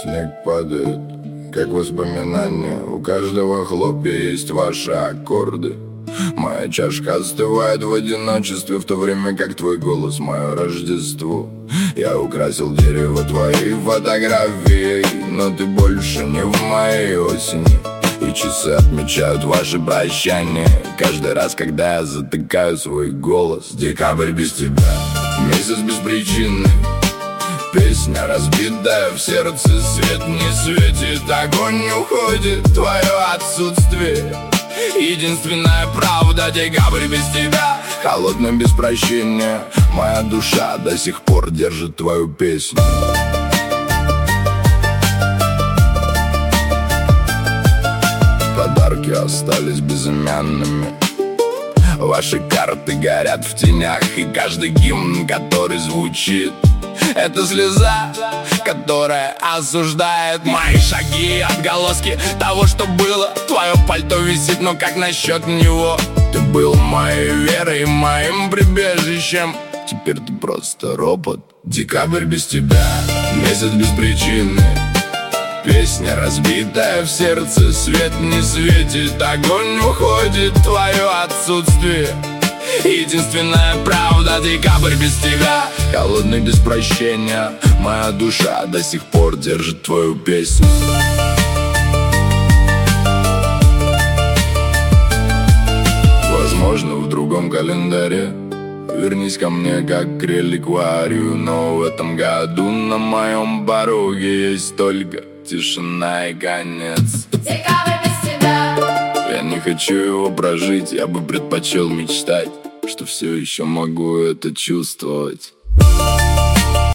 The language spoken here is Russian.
Снег падает, как воспоминания. У каждого хлопья есть ваши аккорды. Моя чашка остывает в одиночестве, в то время как твой голос — мое Рождество. Я украсил дерево твоей фотографией, но ты больше не в моей осени. И часы отмечают ваши прощания каждый раз, когда я затыкаю свой голос. Декабрь без тебя, месяц без причины. Песня разбитая в сердце, свет не светит, огонь не уходит, твое отсутствие единственная правда. Декабрь без тебя, холодно без прощения. Моя душа до сих пор держит твою песню. Подарки остались безымянными. Ваши карты горят в тенях, и каждый гимн, который звучит, это слеза, которая осуждает мои шаги, отголоски того, что было. Твое пальто висит, но как насчет него? Ты был моей верой, моим прибежищем. Теперь ты просто робот. Декабрь без тебя, месяц без причины. Песня разбитая в сердце, свет не светит, огонь уходит, твое отсутствие единственная правда. Декабрь без тебя, холодный без прощения. Моя душа до сих пор держит твою песню. Возможно, в другом календаре вернись ко мне как к реликварию, но в этом году на моем пороге есть только тишина и конец. Декабрь без тебя. Я не хочу его прожить, я бы предпочел мечтать, что все еще могу это чувствовать.